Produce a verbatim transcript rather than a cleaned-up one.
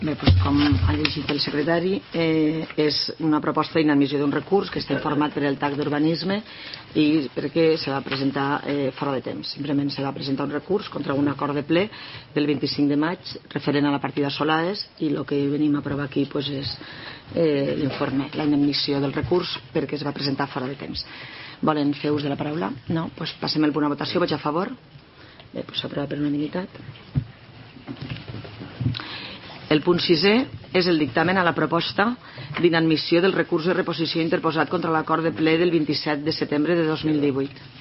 Bé, doncs, com ha llegit el secretari, eh, és una proposta d'inadmissió d'un recurs que està informat per el T A C d'Urbanisme i perquè se va presentar eh, fora de temps. Simplement se va presentar un recurs contra un acord de ple del vint-i-cinc de maig referent a la partida Solaes i el que venim a aprovar aquí pues, és eh, l'informe, la inadmissió del recurs perquè es va presentar fora de temps. Volen fer ús de la paraula? No? Doncs passem el punt a votació. Vaig a favor? Bé, doncs s'aprova per unanimitat. El punt sisè és el dictamen a la proposta d'inadmissió del recurs de reposició interposat contra l'acord de ple del vint-i-set de setembre de dos mil divuit.